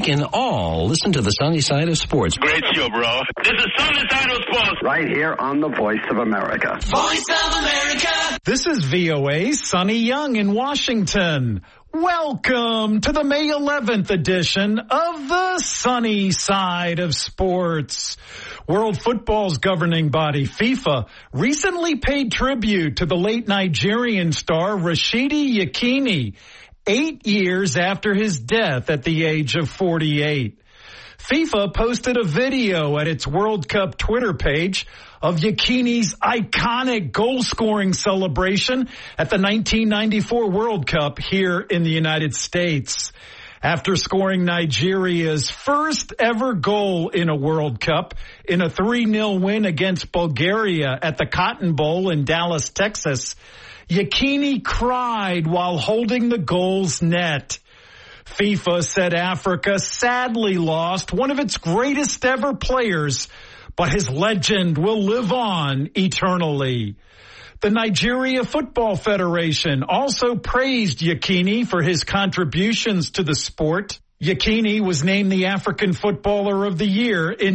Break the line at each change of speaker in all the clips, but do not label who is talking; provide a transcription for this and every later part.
can all listen to the sunny side of sports.
Great show, bro. This is Sunny Side of Sports.
Right here on the Voice of America.
Voice of America.
This is VOA Sunny Young in Washington. Welcome to the May 11th edition of the Sunny Side of Sports. World Football's governing body, FIFA, recently paid tribute to the late Nigerian star Rashidi Yekini 8 years after his death at the age of 48. FIFA posted a video at its World Cup Twitter page of Yekini's iconic goal-scoring celebration at the 1994 World Cup here in the United States. After scoring Nigeria's first ever goal in a World Cup in a 3-0 win against Bulgaria at the Cotton Bowl in Dallas, Texas, Yekini cried while holding the goal's net. FIFA said Africa sadly lost one of its greatest ever players, but his legend will live on eternally. The Nigeria Football Federation also praised Yekini for his contributions to the sport. Yekini was named the African Footballer of the Year in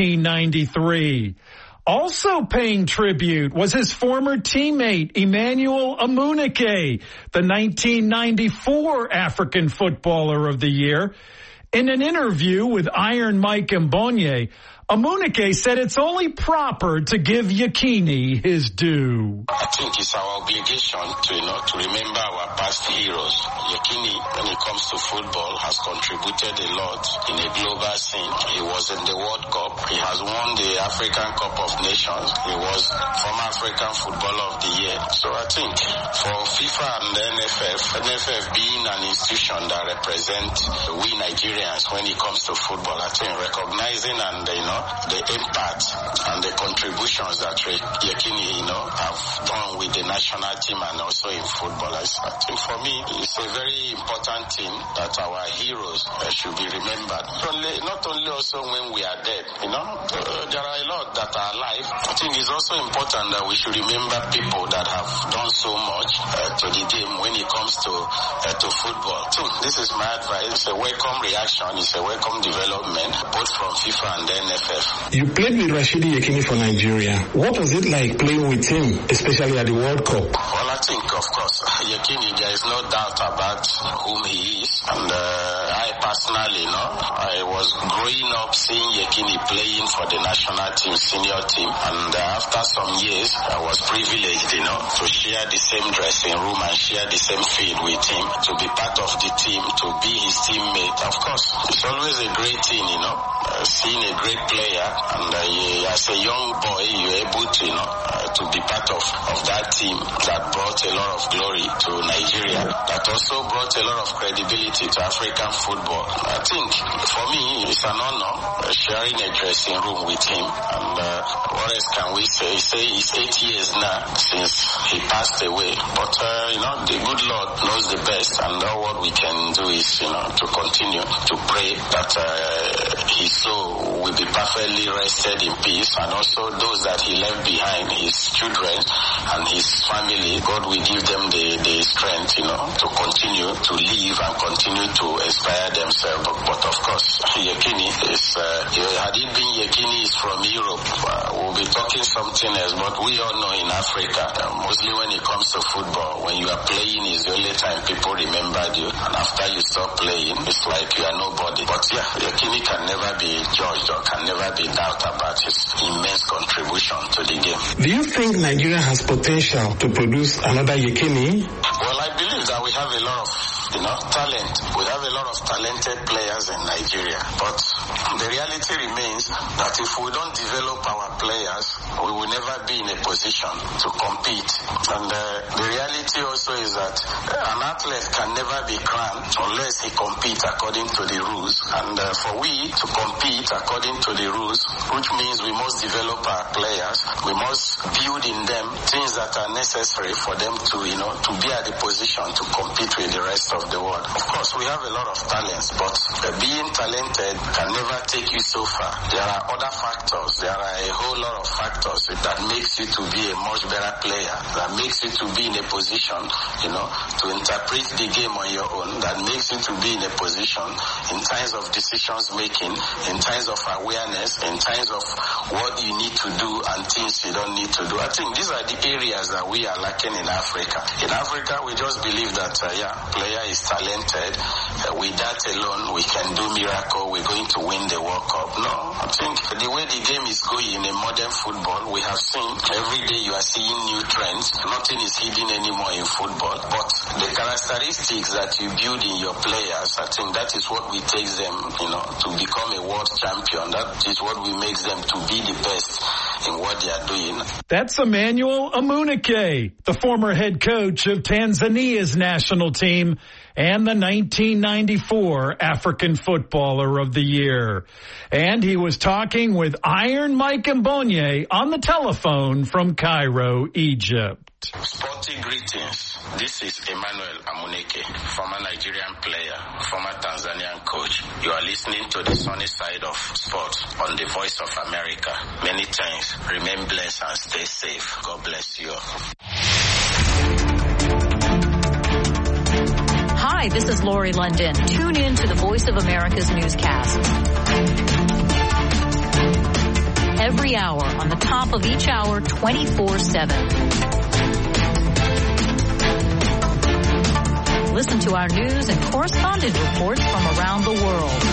1993. Also paying tribute was his former teammate, Emmanuel Amunike, the 1994 African Footballer of the Year. In an interview with Iron Mike Mbonye, Amunike said it's only proper to give Yekini his due.
I think it's our obligation to remember our past heroes. Yekini, when it comes to football, has contributed a lot in a global scene. He was in the World Cup. He has won the African Cup of Nations. He was former African Footballer of the Year. So I think for FIFA and the NFF being an institution that represents we Nigerians when it comes to football, I think recognizing and the impact and the contributions that Yekini, have done with the national team and also in football. I think for me, it's a very important thing that our heroes should be remembered. Not only also when we are dead, there are a lot that are alive. I think it's also important that we should remember people that have done so much to the game when it comes to football. So this is my advice. It's a welcome reaction. It's a welcome development, both from FIFA and the NFF.
You played with Rashidi Yekini for Nigeria. What was it like playing with him, especially at the World Cup?
Well, I think, of course, Yekini, there is no doubt about whom he is. And I personally, I was growing up seeing Yekini playing for the national team, senior team. And after some years, I was privileged, to share the same dressing room and share the same field with him, to be part of the team, to be his teammate. Of course, it's always a great thing, seeing a great player, and as a young boy, you're able to be part of that team that brought a lot of glory to Nigeria, that also brought a lot of credibility to African football. I think for me, it's an honor sharing a dressing room with him. And what else can we say? It's 8 years now since he passed away, but the good Lord knows the best, and all what we can do is to continue to pray that his soul will be perfectly rested in peace, and also those that he left behind, his children and his family, God will give them the strength, to continue to live and continue to inspire themselves. But of course, Yekini is, had it been Yekini is from Europe, we'll be talking something else, but we all know in Africa, mostly when it comes to football, when you are playing is the only time people remember you, and after you stop playing, it's like you are nobody. But yeah, Yekini can never be judged or can never be doubt about his immense contribution to the game.
Do you think Nigeria has potential to produce another Yekini?
Well, I believe that we have a lot of talent. We have a lot of talented players in Nigeria, but the reality remains that if we don't develop our players, we will never be in a position to compete. And the reality also is that an athlete can never be crowned unless he competes according to the rules. And for we to compete according to the rules, which means we must develop our players, we must build in them things that are necessary for them to be at the position to compete with the rest of the world. Of course, we have a lot of talents, but being talented can never take you so far. There are other factors. There are a whole lot of factors that makes you to be a much better player, that makes you to be in a position, to interpret the game on your own, that makes you to be in a position in terms of decisions making, in terms of awareness, in terms of what you need to do and things you don't need to do. I think these are the areas that we are lacking in Africa. In Africa, we just believe that, player is talented. With that alone, we can do miracle. We're going to win the World Cup. No, I think the way the game is going in modern football, we have seen every day you are seeing new trends. Nothing is hidden anymore in football. But the characteristics that you build in your players, I think that is what we take them, to become a world champion. That is what we make them to be the best in what they are doing.
That's Emmanuel Amunike, the former head coach of Tanzania's national team and the 1994 African Footballer of the Year. And he was talking with Iron Mike Mbonye on the telephone from Cairo, Egypt.
Sporting greetings. This is Emmanuel Amunike, former Nigerian player, former Tanzanian coach. You are listening to the sunny side of sports on the Voice of America. Many thanks. Remain blessed and stay safe. God bless you.
Hi, this is Lori London. Tune in to the Voice of America's newscast. Every hour, on the top of each hour, 24/7. Listen to our news and correspondent reports from around the world.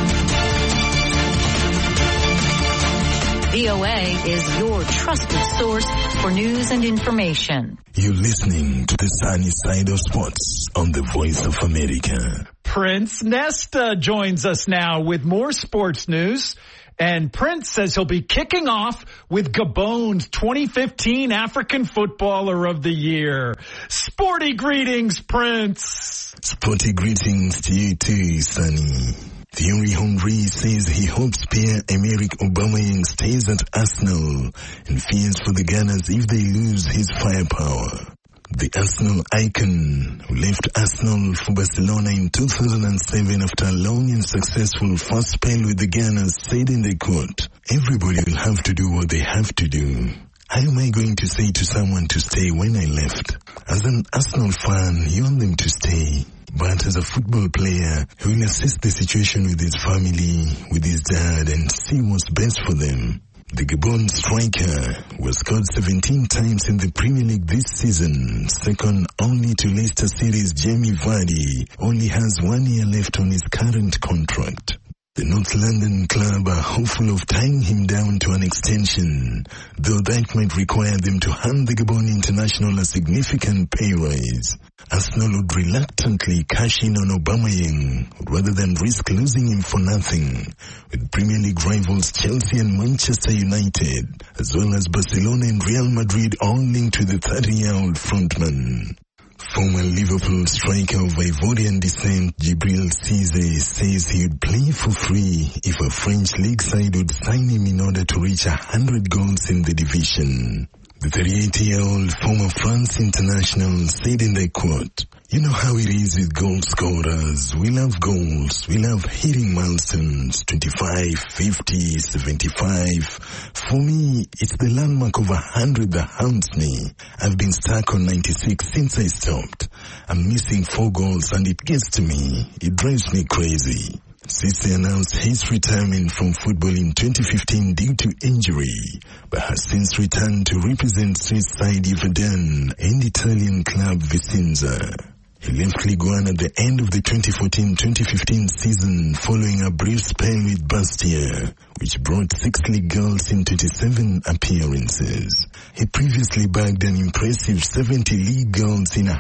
VOA is your trusted source for news and information.
You're listening to the sunny side of sports on the Voice of America.
Prince Nesta joins us now with more sports news. And Prince says he'll be kicking off with Gabon's 2015 African Footballer of the Year. Sporty greetings, Prince.
Sporty greetings to you too, Sonny. Thierry Henry says he hopes Pierre-Emerick Aubameyang stays at Arsenal and fears for the Gunners if they lose his firepower. The Arsenal icon, who left Arsenal for Barcelona in 2007 after a long and successful first spell with the Gunners, said in the quote, "Everybody will have to do what they have to do. How am I going to say to someone to stay when I left? As an Arsenal fan, you want them to stay. But as a football player, he will assess the situation with his family, with his dad, and see what's best for them." The Gabon striker was scored 17 times in the Premier League this season, second only to Leicester City's Jamie Vardy, only has 1 year left on his current contract. The North London club are hopeful of tying him down to an extension, though that might require them to hand the Gabon international a significant pay rise. Arsenal would reluctantly cash in on Aubameyang rather than risk losing him for nothing, with Premier League rivals Chelsea and Manchester United, as well as Barcelona and Real Madrid all linked to the 30-year-old frontman. Former Liverpool striker of Ivorian descent Djibril Cissé says he would play for free if a French league side would sign him in order to reach 100 goals in the division. The 38-year-old former France international said in the quote, "You know how it is with goal scorers. We love goals. We love hitting milestones, 25, 50, 75. For me, it's the landmark of 100 that haunts me. I've been stuck on 96 since I stopped. I'm missing 4 goals and it gets to me. It drives me crazy." Cissé announced his retirement from football in 2015 due to injury, but has since returned to represent Swiss side Yverdon and Italian club Vicenza. He left Ligue 1 at the end of the 2014-2015 season following a brief spell with Bastia, which brought 6 league goals in 27 appearances. He previously bagged an impressive 70 league goals in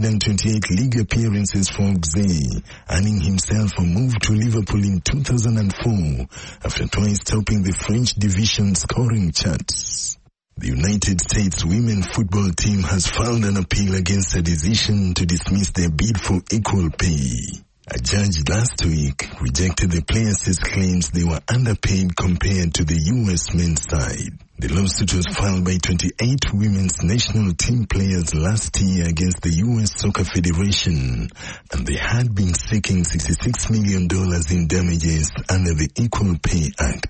128 league appearances for Auxerre, earning himself a move to Liverpool in 2004 after twice topping the French division scoring charts. The United States women's football team has filed an appeal against a decision to dismiss their bid for equal pay. A judge last week rejected the players' claims they were underpaid compared to the U.S. men's side. The lawsuit was filed by 28 women's national team players last year against the U.S. Soccer Federation, and they had been seeking $66 million in damages under the Equal Pay Act.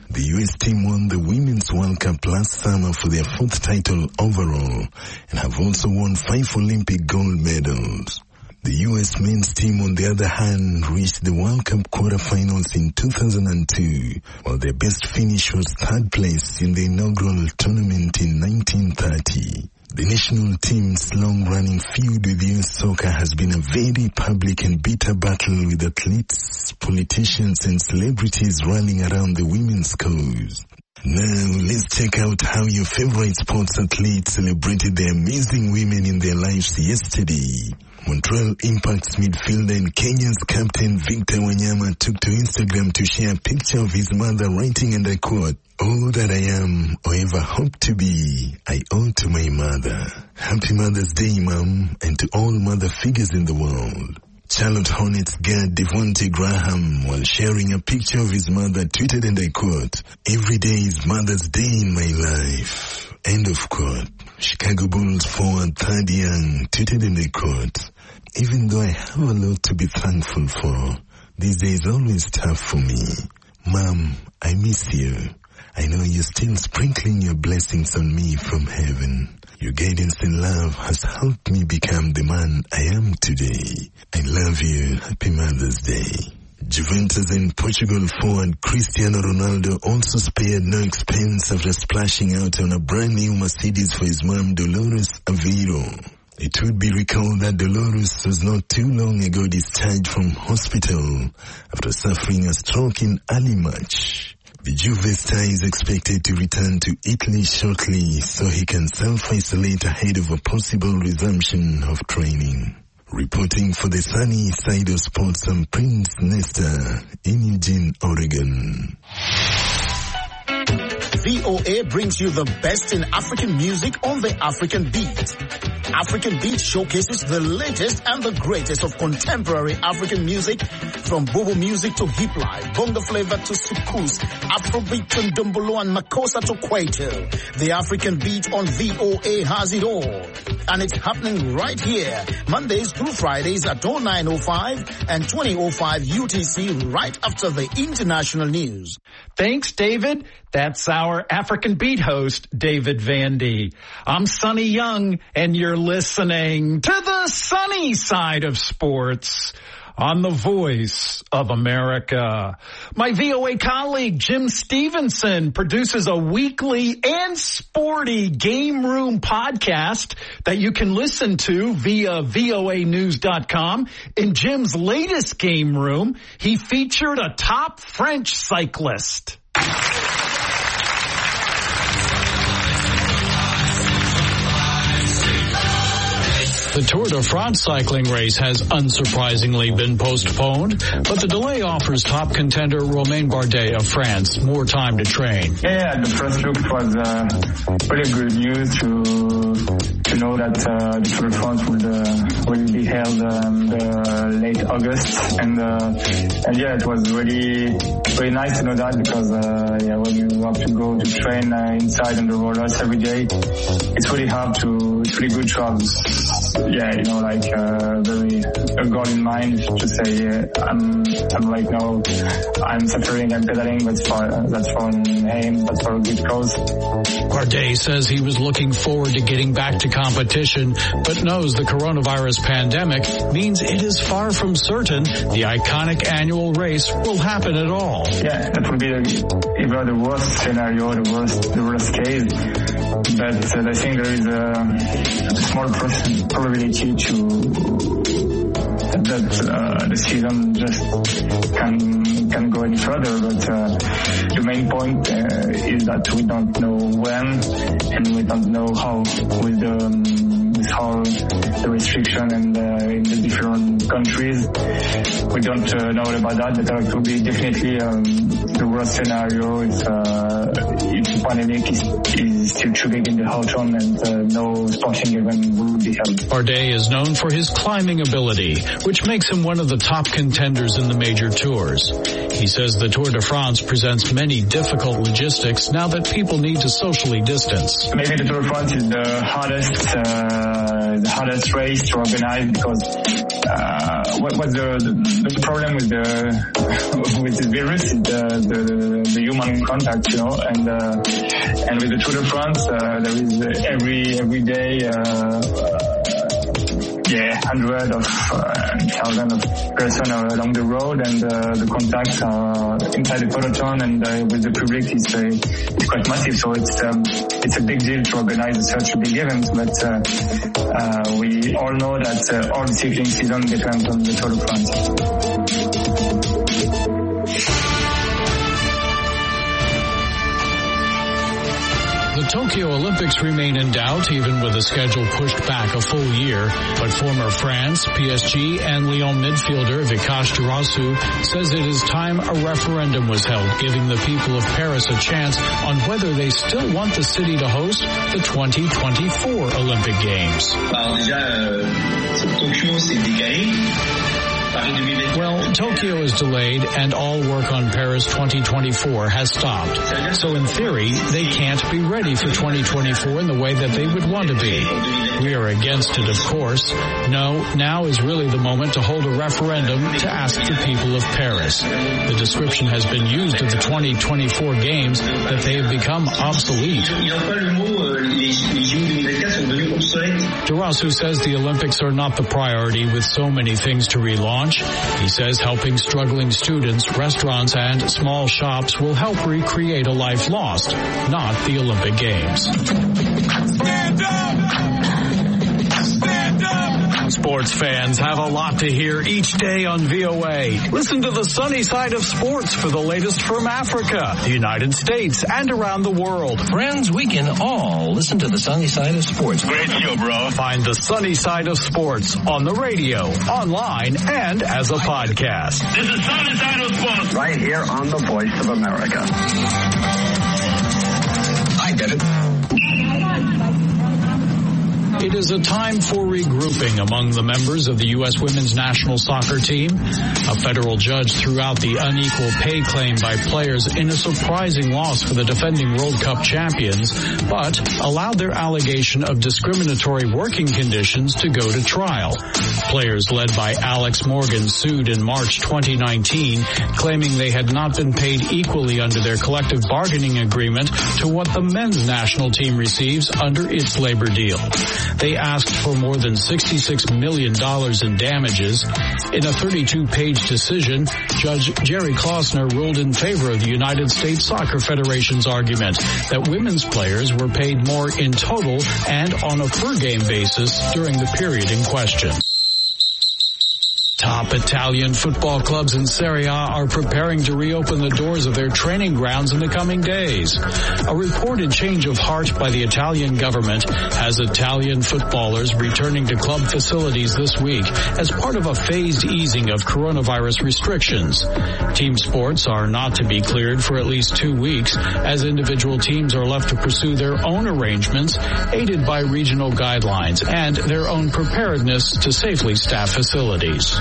The US team won the Women's World Cup last summer for their 4th title overall and have also won 5 Olympic gold medals. The US men's team, on the other hand, reached the World Cup quarterfinals in 2002, while their best finish was 3rd place in the inaugural tournament in 1930. The national team's long-running feud with US soccer has been a very public and bitter battle, with athletes, politicians and celebrities rallying around the women's cause. Now, let's check out how your favorite sports athletes celebrated the amazing women in their lives yesterday. Montreal Impact's midfielder and Kenya's captain Victor Wanyama took to Instagram to share a picture of his mother writing, and I quote, "All that I am or ever hope to be, I owe to my mother. Happy Mother's Day, Mom, and to all mother figures in the world." Charlotte Hornets guard Devontae Graham, while sharing a picture of his mother, tweeted, and I quote, "Every day is Mother's Day in my life." End of quote. Chicago Bulls forward Thad Young tweeted, and I quote, "Even though I have a lot to be thankful for, these days always tough for me. Mom, I miss you. I know you're still sprinkling your blessings on me from heaven. Your guidance and love has helped me become the man I am today. I love you. Happy Mother's Day." Juventus and Portugal forward Cristiano Ronaldo also spared no expense after splashing out on a brand new Mercedes for his mom, Dolores Aveiro. It would be recalled that Dolores was not too long ago discharged from hospital after suffering a stroke in early March. The Juve star is expected to return to Italy shortly so he can self-isolate ahead of a possible resumption of training. Reporting for the Sunny Side of Sports, I'm Prince Nesta in Eugene, Oregon.
VOA brings you the best in African music on the African Beat. African Beat showcases the latest and the greatest of contemporary African music, from Bobo music to hip life, bongo flavor to soukous, Afrobeat to Ndombolo and Makossa to Kwaito. The African Beat on VOA has it all. And it's happening right here, Mondays through Fridays at 09:05 and 20:05 UTC, right after the international news.
Thanks, David. That's our African Beat host, David Vandy. I'm Sonny Young, and you're listening to the Sunny Side of Sports on the Voice of America. My VOA colleague, Jim Stevenson, produces a weekly and sporty Game Room podcast that you can listen to via voanews.com. In Jim's latest Game Room, he featured a top French cyclist.
The Tour de France cycling race has unsurprisingly been postponed, but the delay offers top contender Romain Bardet of France more time to train.
Yeah, the first look was really good news to know that the Tour de France will be held late August, and yeah, it was really nice to know that, because when you have to go to train inside on the rollers every day, it's really good to have a goal in mind to say I'm right now, I'm suffering and pedaling, that's for an aim, that's for a good cause.
Bardet says he was looking forward to getting back to competition, but knows the coronavirus pandemic means it is far from certain the iconic annual race will happen at all.
Yeah, that would be either the worst scenario, the worst case. But I think there is a small probability that the season just can go any further. But the main point is that we don't know when, and we don't know how with all the restriction and in the different countries. We don't know about that, but it will be definitely the worst scenario if the pandemic is still too big in the autumn and no sporting event will be held.
Bardet is known for his climbing ability, which makes him one of the top contenders in the major tours. He says the Tour de France presents many difficult logistics now that people need to socially distance.
Maybe the Tour de France is the hardest race to organize, because what the problem with the virus is the human contact, you know, and with the Tour de France, there is every day, hundreds of thousands of persons along the road, and the contacts are inside the peloton and with the public is quite massive. So it's a big deal to organize such a big event. But we all know that all the cycling season depends on the Tour de France.
The Tokyo Olympics remain in doubt, even with the schedule pushed back a full year. But former France, PSG, and Lyon midfielder Vikash Durasu says it is time a referendum was held, giving the people of Paris a chance on whether they still want the city to host the 2024 Olympic Games. Well, Tokyo is delayed and all work on Paris 2024 has stopped. So in theory, they can't be ready for 2024 in the way that they would want to be. We are against it, of course. No, now is really the moment to hold a referendum to ask the people of Paris. The description has been used of the 2024 games that they have become obsolete. Durasu says the Olympics are not the priority with so many things to relaunch. He says helping struggling students, restaurants, and small shops will help recreate a life lost, not the Olympic Games.
Stand up! Stand up!
Sports fans have a lot to hear each day on VOA. Listen to the sunny side of sports for the latest from Africa, the United States, and around the world.
Friends, we can all listen to the sunny side of sports.
Great show, bro.
Find the sunny side of sports on the radio, online, and as a podcast.
This is sunny side of sports.
Right here on the Voice of America.
I get it.
It is a time for regrouping among the members of the U.S. women's national soccer team. A federal judge threw out the unequal pay claim by players in a surprising loss for the defending World Cup champions, but allowed their allegation of discriminatory working conditions to go to trial. Players led by Alex Morgan sued in March 2019, claiming they had not been paid equally under their collective bargaining agreement to what the men's national team receives under its labor deal. They asked for more than $66 million in damages. In a 32-page decision, Judge Jerry Klausner ruled in favor of the United States Soccer Federation's argument that women's players were paid more in total and on a per-game basis during the period in question. Top Italian football clubs in Serie A are preparing to reopen the doors of their training grounds in the coming days. A reported change of heart by the Italian government has Italian footballers returning to club facilities this week as part of a phased easing of coronavirus restrictions. Team sports are not to be cleared for at least 2 weeks, as individual teams are left to pursue their own arrangements, aided by regional guidelines and their own preparedness to safely staff facilities.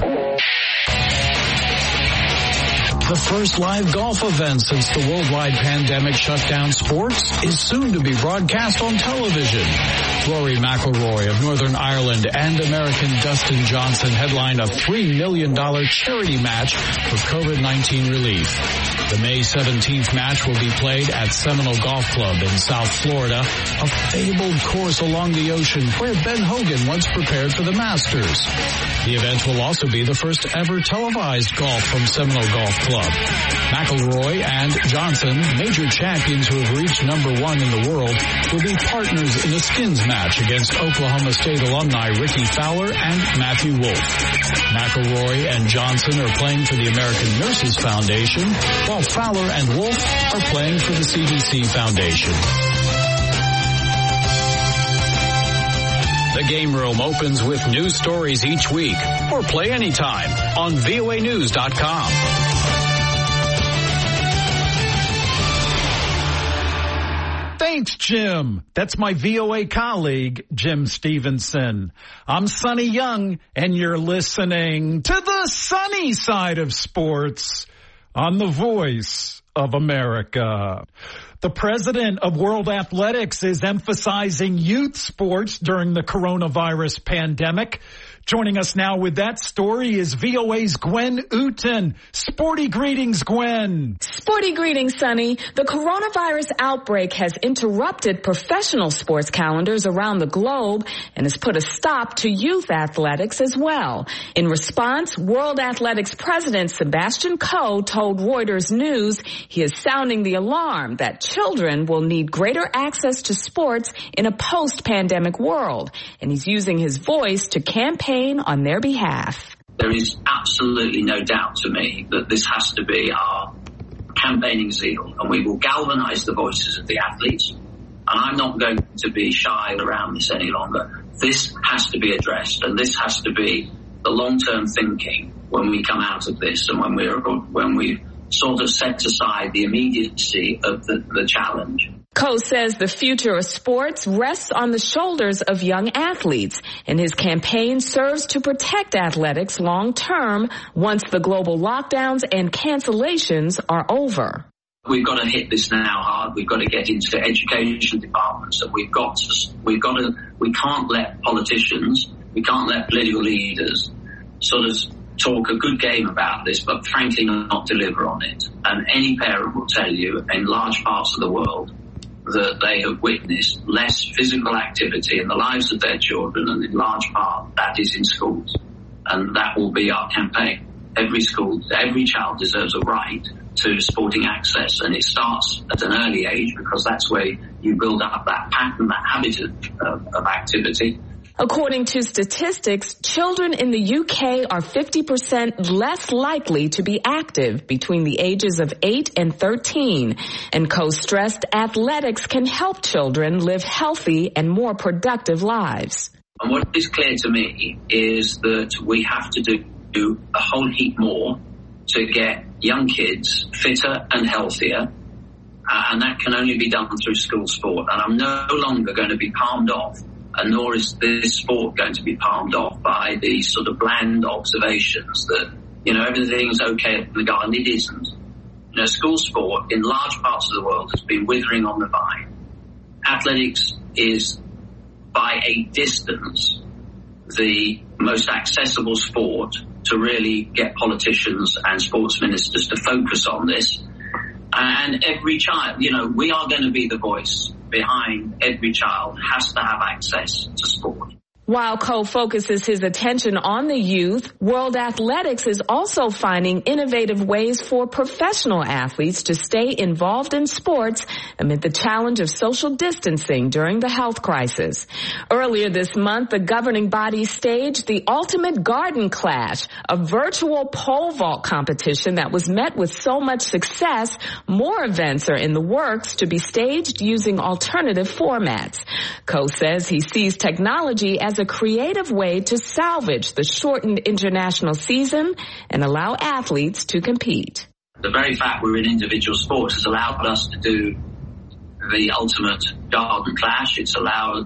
The first live golf event since the worldwide pandemic shut down sports is soon to be broadcast on television. Rory McIlroy of Northern Ireland and American Dustin Johnson headline a $3 million charity match for COVID-19 relief. The May 17th match will be played at Seminole Golf Club in South Florida, a fabled course along the ocean where Ben Hogan once prepared for the Masters. The event will also be the first ever televised golf from Seminole Golf Club. McIlroy and Johnson, major champions who have reached #1 in the world, will be partners in a skins match against Oklahoma State alumni Ricky Fowler and Matthew Wolf. McIlroy and Johnson are playing for the American Nurses Foundation, while Fowler and Wolf are playing for the CDC Foundation. The Game Room opens with news stories each week, or play anytime on voanews.com.
Thanks, Jim. That's my VOA colleague, Jim Stevenson. I'm Sonny Young, and you're listening to the sunny side of sports on the Voice of America. The president of World Athletics is emphasizing youth sports during the coronavirus pandemic. Joining us now with that story is VOA's Gwen Uten. Sporty greetings, Gwen.
Sporty greetings, Sonny. The coronavirus outbreak has interrupted professional sports calendars around the globe and has put a stop to youth athletics as well. In response, World Athletics President Sebastian Coe told Reuters News he is sounding the alarm that children will need greater access to sports in a post-pandemic world, and he's using his voice to campaign on their behalf.
There is absolutely no doubt to me that this has to be our campaigning zeal, and we will galvanize the voices of the athletes. And I'm not going to be shy around this any longer. This has to be addressed, and this has to be the long-term thinking when we come out of this, and when we sort of set aside the immediacy of the challenge.
Coe says the future of sports rests on the shoulders of young athletes, and his campaign serves to protect athletics long term once the global lockdowns and cancellations are over.
We've got to hit this now hard. We've got to get into education departments, and we can't let politicians, we can't let political leaders sort of talk a good game about this, but frankly not deliver on it. And any parent will tell you in large parts of the world that they have witnessed less physical activity in the lives of their children, and in large part that is in schools. And that will be our campaign. Every child deserves a right to sporting access, and it starts at an early age because that's where you build up that pattern, that habit of activity.
According to statistics, children in the UK are 50% less likely to be active between the ages of 8 and 13. And Coe stressed athletics can help children live healthy and more productive lives.
And what is clear to me is that we have to do a whole heap more to get young kids fitter and healthier. And that can only be done through school sport. And I'm no longer going to be palmed off, and nor is this sport going to be palmed off by these sort of bland observations that, everything's okay in the garden. It isn't. School sport in large parts of the world has been withering on the vine. Athletics is, by a distance, the most accessible sport to really get politicians and sports ministers to focus on this. And every child, we are going to be the voice behind every child has to have access to sport.
While Coe focuses his attention on the youth, World Athletics is also finding innovative ways for professional athletes to stay involved in sports amid the challenge of social distancing during the health crisis. Earlier this month, the governing body staged the Ultimate Garden Clash, a virtual pole vault competition that was met with so much success, more events are in the works to be staged using alternative formats. Coe says he sees technology as a creative way to salvage the shortened international season and allow athletes to compete.
The very fact we're in individual sports has allowed us to do the Ultimate Garden Clash. It's allowed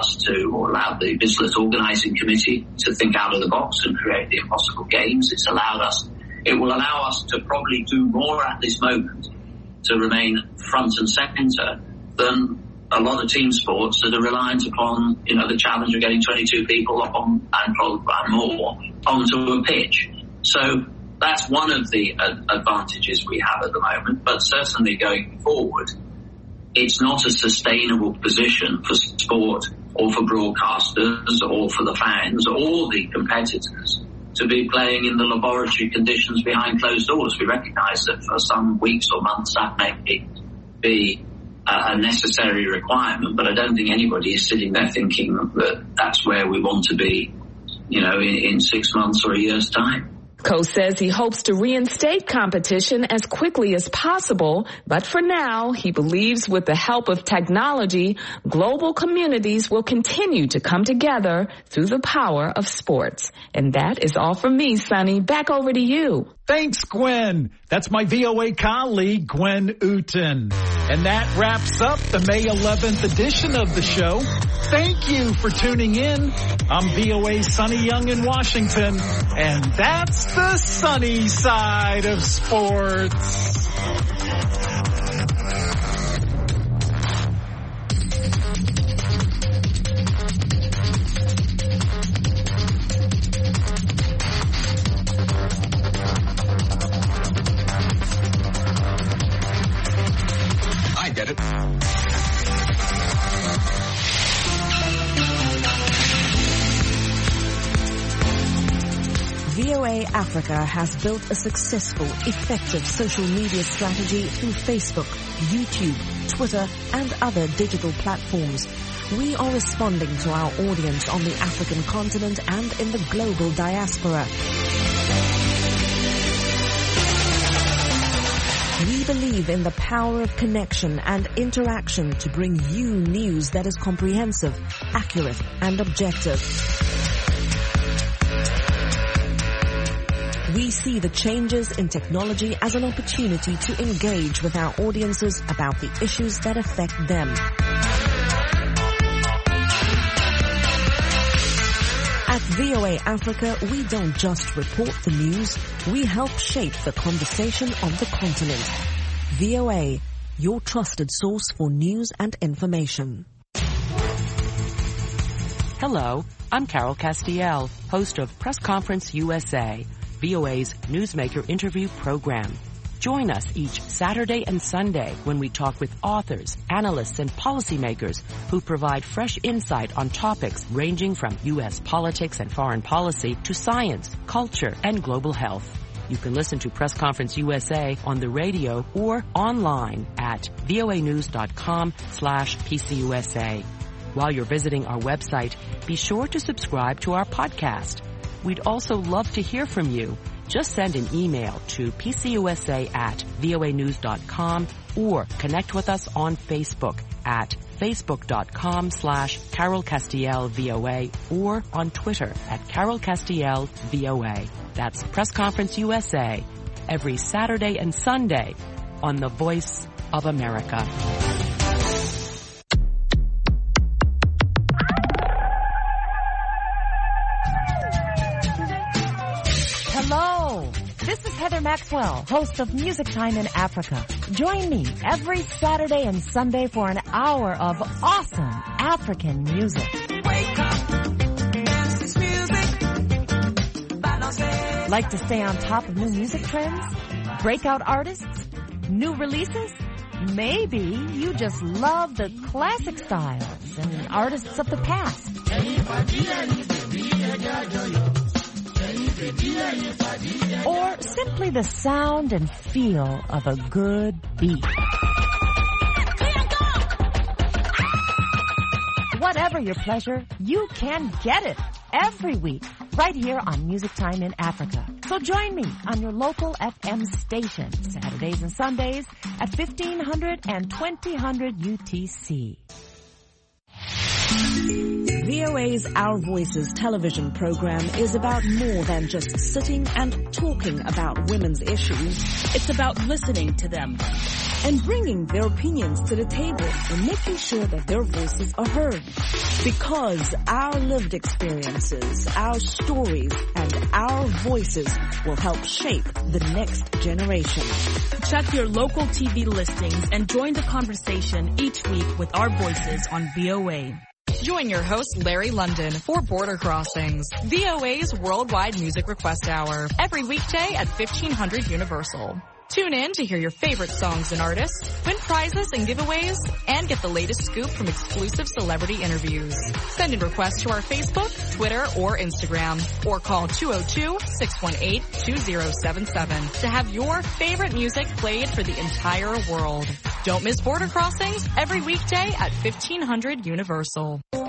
the Business Organising Committee to think out of the box and create the Impossible Games. It will allow us to probably do more at this moment to remain front and centre than a lot of team sports that are reliant upon, the challenge of getting 22 people on and more onto a pitch. So that's one of the advantages we have at the moment. But certainly going forward, it's not a sustainable position for sport or for broadcasters or for the fans or the competitors to be playing in the laboratory conditions behind closed doors. We recognise that for some weeks or months that may be a necessary requirement, but I don't think anybody is sitting there thinking that that's where we want to be, in 6 months or a year's time.
Coe says he hopes to reinstate competition as quickly as possible, but for now, he believes with the help of technology, global communities will continue to come together through the power of sports. And that is all from me, Sonny. Back over to you.
Thanks, Gwen. That's my VOA colleague, Gwen Uten. And that wraps up the May 11th edition of the show. Thank you for tuning in. I'm VOA's Sonny Young in Washington, and that's the sunny side of sports.
VOA Africa has built a successful, effective social media strategy through Facebook, YouTube, Twitter, and other digital platforms. We are responding to our audience on the African continent and in the global diaspora. We believe in the power of connection and interaction to bring you news that is comprehensive, accurate, and objective. We see the changes in technology as an opportunity to engage with our audiences about the issues that affect them. At VOA Africa, we don't just report the news, we help shape the conversation on the continent. VOA, your trusted source for news and information.
Hello, I'm Carol Castiel, host of Press Conference USA, VOA's newsmaker interview program. Join us each Saturday and Sunday when we talk with authors, analysts, and policymakers who provide fresh insight on topics ranging from U.S. politics and foreign policy to science, culture, and global health. You can listen to Press Conference USA on the radio or online at voanews.com/PCUSA. While you're visiting our website, be sure to subscribe to our podcast. We'd also love to hear from you. Just send an email to pcusa@voanews.com or connect with us on Facebook at facebook.com/Carol Castiel VOA or on Twitter at Carol Castiel VOA. That's Press Conference USA every Saturday and Sunday on the Voice of America.
Hello, this is Heather Maxwell, host of Music Time in Africa. Join me every Saturday and Sunday for an hour of awesome African music.
Wake up, dance this music.
Like to stay on top of new music trends? Breakout artists? New releases? Maybe you just love the classic styles and artists of the past. Or simply the sound and feel of a good beat. Whatever your pleasure, you can get it every week right here on Music Time in Africa. So join me on your local FM station Saturdays and Sundays at 1500 and 2000 UTC.
VOA's Our Voices television program is about more than just sitting and talking about women's issues.
It's about listening to them
and bringing their opinions to the table and making sure that their voices are heard. Because our lived experiences, our stories, and our voices will help shape the next generation.
Check your local TV listings and join the conversation each week with our voices on VOA.
Join your host, Larry London, for Border Crossings, VOA's worldwide music request hour, every weekday at 1500 Universal. Tune in to hear your favorite songs and artists, win prizes and giveaways, and get the latest scoop from exclusive celebrity interviews. Send in requests to our Facebook, Twitter, or Instagram, or call 202-618-2077 to have your favorite music played for the entire world. Don't miss Border Crossings every weekday at 1500 Universal.